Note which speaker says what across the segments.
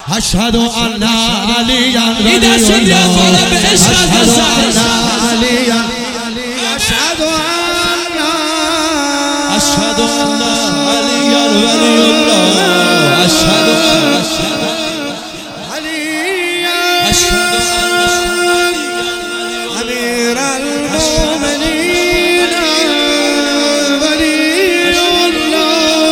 Speaker 1: اشهد ان علیا
Speaker 2: این دست رو بیاد بالا به عشق از
Speaker 1: اشهد ان علیا اشهد ان علیا ولی الله اشهد علیا اشهد امیر المؤمنین ولی الله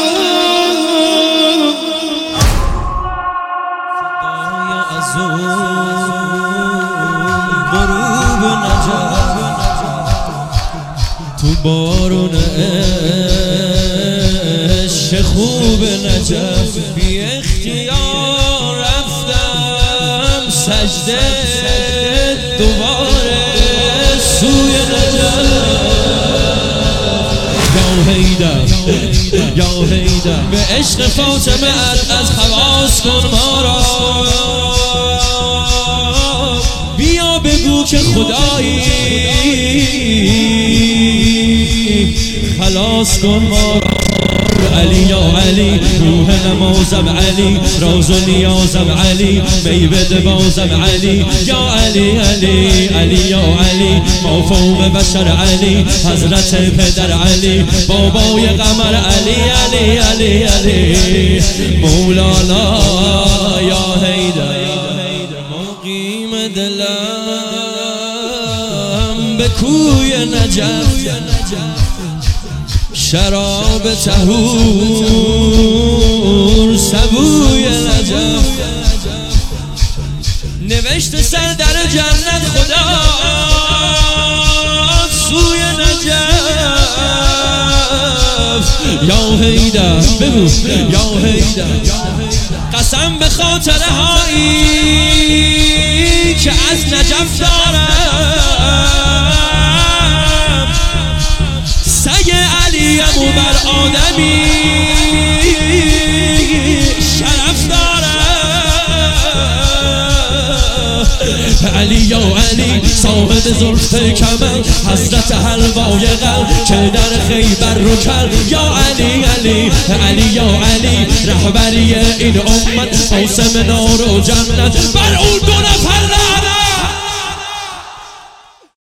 Speaker 1: غروب نجف تو بارون عشق خوب نجف بی اختیار رفتم سجده دوباره سوی نجف یا حیدر به عشق فاطمه از خواص کن ما را بیا بگو که خدایی خلاص کن ما را علی یا علی روح نمازم علی راز و نیازم علی می بده بازم علی یا علی علی علی یا علی ما فوق بشر علی حضرت پدر علی بابای قمر علی علی علی علی مولانا یا حیدر مقیم دلم به کوی نجف شراب طهور سبوی نجف نوشت سر در جنت خدا سوی نجف یا حیدر بگو یا حیدر قسم به خاطره هایی که از نجف دارم سگ علیم و بر آدمی شرف دارم علی یا علی صاحب زلف کمر حضرت حلوای قلب که در خیبر رو کرد یا علی علی علی یا علی رهبری این امت قاسم نار و جنت بر اون دو نفر